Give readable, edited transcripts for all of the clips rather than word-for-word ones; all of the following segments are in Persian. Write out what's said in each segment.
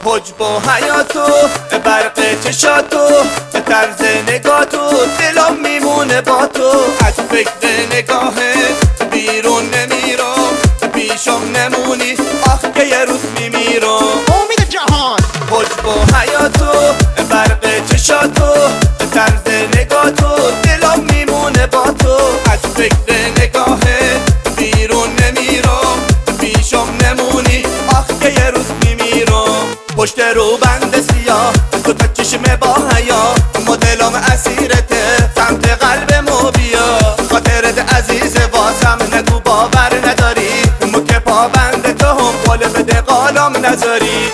حجب و حیاتو برق چشاتو طرز نگاتو دلم میمونه با تو. از فکر نگاهت بیرون نمیرم، پیشم نمونی آخ که یه روز میمیرم. امید جهان حجب و حیاتو برق چشاتو طرز نگاتو دلم میمونه با تو. از فکر نگاهت بیرون نمیرم، پیشم نمونی آخ که یه روز میمیرم. پشت رو بند سیاه تو تا چشم با حیا، ما دلم اسیرته سمت قلبمو بیا. خاطرت عزیز واسم نگو باور نداری، مو که پابند تو هم قول بده قالم نذاری.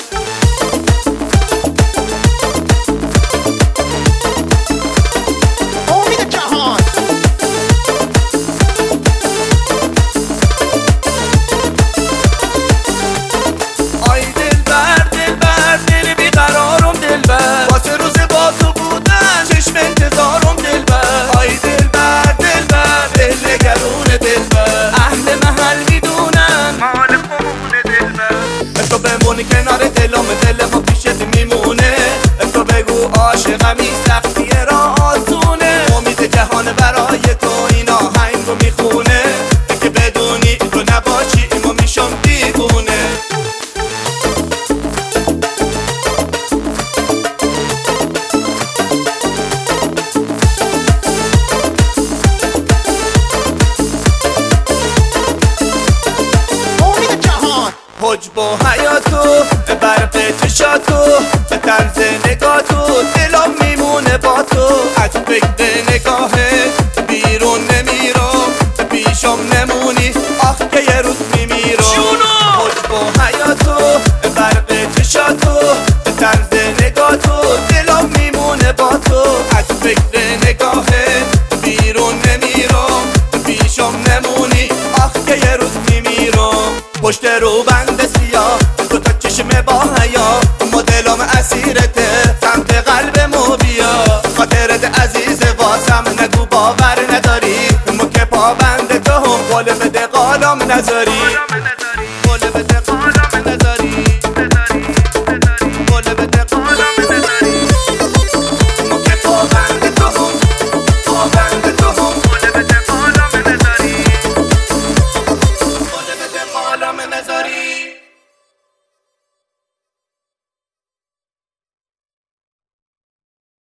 امید جهان آی دلبر دلبر دل بیقرارم دلبر، واسه روز با تو بودن چشم انتظارم دلبر. آی دلبر دلبر دل گرون دلبر، اهل محل میدونن مال خونه دلبر. تو بمونی کنار دلم، دلم پیشت میمونه. تو بگو عاشقمی سختیه را آسونه. امید جهان برای تو این آهنگو میخونه، که بدونی تو نباشی ما میشم دیوونه. امید جهان حجب و حیاتو برق چشاتو طرز نگاتو دلم میمونه با تو. از فکر نگاهت بیرون نمیرم، پیشم نمونی آخ که یه روز میمیرم. حجب و حیاتو برق چشاتو طرز نگاتو دلم میمونه با تو. از فکر نگاهت بیرون نمیرم، پیشم نمونی آخ که یه روز میمیرم. پشت رو بند سیاه تو تا چشم با حیا، ما دلم اسیرته سمت قلبمو بیا. خاطرت عزیز واسم نگو باور نداری، مو که پابند تو هم قول بده قالم نذاری.